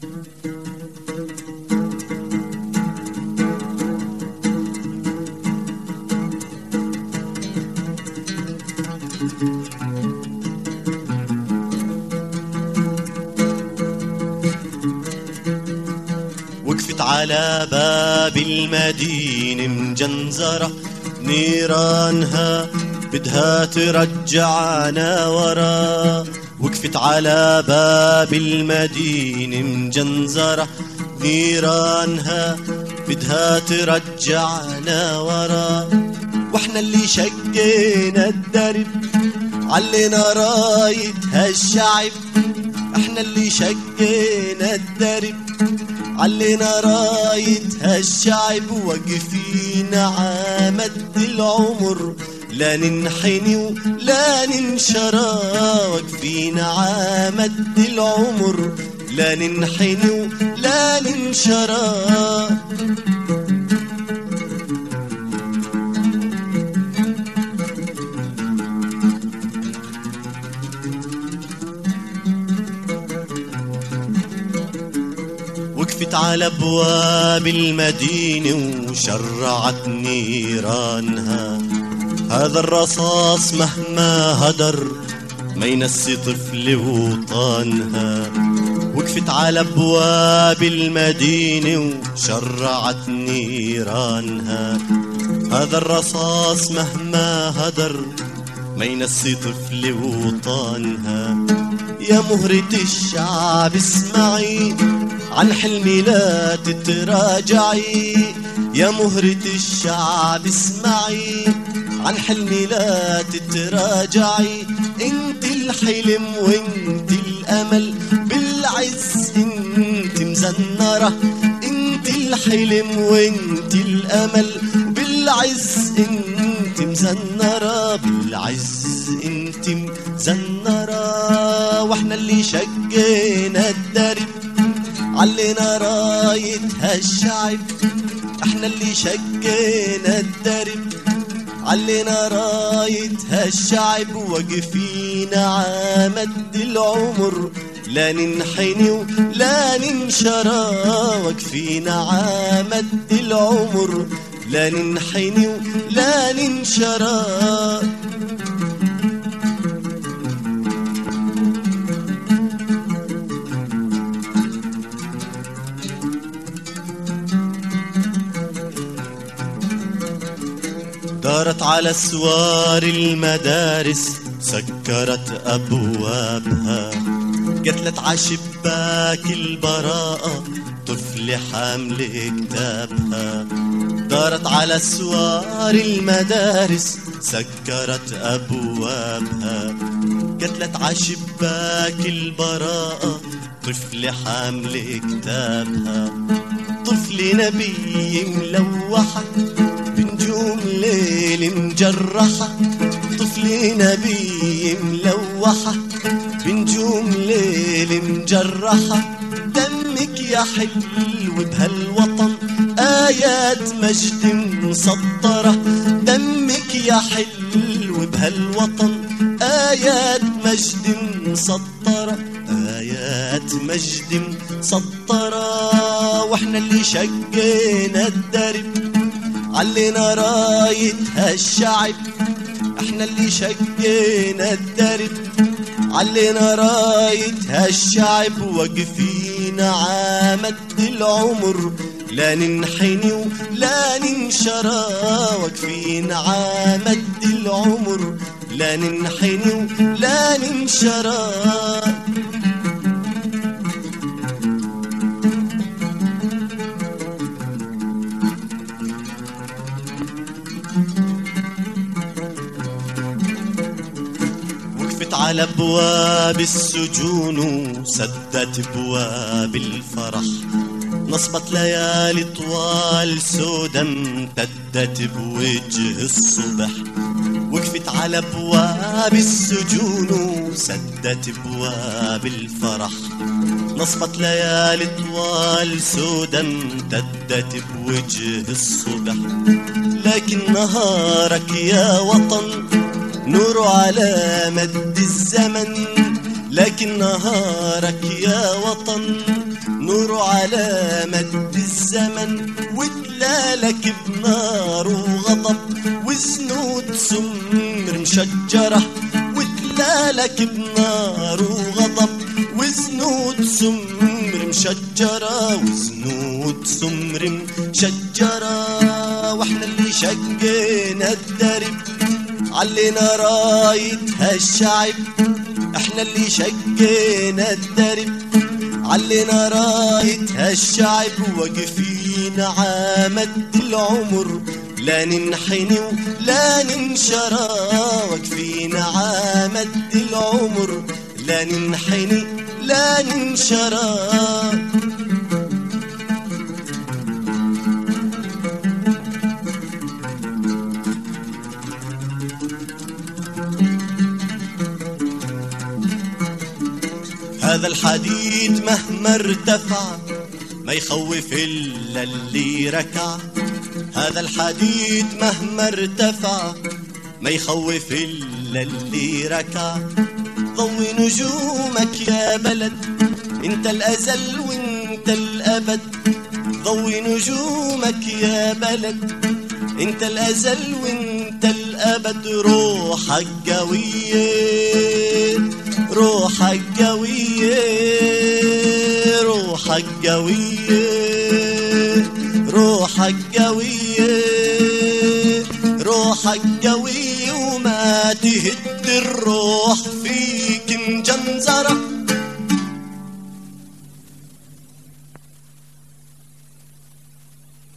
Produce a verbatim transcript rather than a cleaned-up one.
وقفت على باب المدينة مجنزرة، نيرانها بدها ترجعنا ورا. وقفت على باب المدينة مجنزرة، نيرانها بدها ترجعنا ورا. واحنا اللي شقينا الدرب علينا راية هالشعب، احنا اللي شقينا الدرب علينا راية هالشعب. واقفين عمد العمر لا ننحني ولا ننشرى، واقفين عمد العمر لا ننحني ولا ننشرى. وقفت على ابواب المدينة وشرعت نيرانها، هذا الرصاص مهما هدر ما ينسي طفل وطنها. وقفت على ابواب المدينة وشرعت نيرانها، هذا الرصاص مهما هدر ما ينسي طفل وطنها. يا مهرة الشعب اسمعي عن حلمي لا تتراجعي، يا مهرة الشعب اسمعي عن حلمي لا تتراجعي. انت الحلم وانت الامل بالعز انت مزنرة، انت الحلم وانت الامل بالعز انت مزنرة، بالعز انت مزنرة. واحنا اللي شقينا الدرب علينا راية هالشعب، احنا اللي شقينا الدرب علينا راية هالشعب. واقفين عمد العمر لا ننحني ولا ننشرى، واقفين عمد العمر لا ننحني ولا ننشرى. دارت على سوار المدارس سكرت أبوابها، قتلت عشباك البراءة طفل حامل كتابها. دارت على سوار المدارس سكرت أبوابها، قتلت عشباك البراءة طفل حامل كتابها. طفل نبي ملوحة بنجوم ليل مجرحة، طفل نبي ملوحة بنجوم ليل مجرحة. دمك يا حلو بهالوطن آيات مجد مسطرة، دمك يا حلو بهالوطن آيات مجد مسطرة، آيات مجد مسطرة. واحنا اللي شقينا الدرب علينا راية هالشعب، احنا اللي شقينا الدرب علينا راية هالشعب. واقفين عمد العمر لا ننحني ولا ننشرى، واقفين عمد العمر لا ننحني ولا ننشرى. وقفت على ابواب السجون وسدت ابواب الفرح، نصبت ليالي طوال سودا امتدت بوجه الصبح. وقفت على ابواب السجون وسدت ابواب الفرح، نصبت ليالي طوال سودا امتدت بوجه الصبح. لكن نهارك يا وطن نور على مد الزمن، لكن نهارك يا وطن نور على مد الزمن، وتلالك بنار وغضب وزنود سمر مشجرة، وتلالك بنار وغضب وزنود سمر مشجرة، وزنود سمر مشجرة. واحنا اللي شقينا الدرب علينا رايتها الشعب، احنا اللي شقينا الدرب علينا رايتها الشعب، واقفين عامد العمر لا ننحني ولا ننشرى، واقفين عامد العمر لا ننحني لا ننشرى. هذا الحديد مهما ارتفع ما يخوف إلا اللي ركع، هذا الحديد مهما ارتفع ما يخوف إلا اللي ركع. ضوي نجومك يا بلد انت الأزل وانت الأبد، ضوي نجومك يا بلد انت الأزل وانت الأبد. روحك قوية روحك قوية روحك قوية روحك قوية روحك قوية، وما تهد الروح فيك مجنزرة.